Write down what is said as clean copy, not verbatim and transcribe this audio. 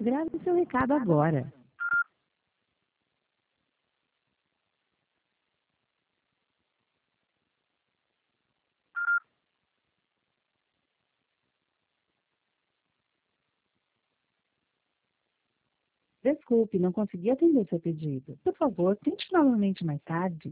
Grave seu recado agora. Desculpe, não consegui atender seu pedido. Por favor, tente novamente mais tarde.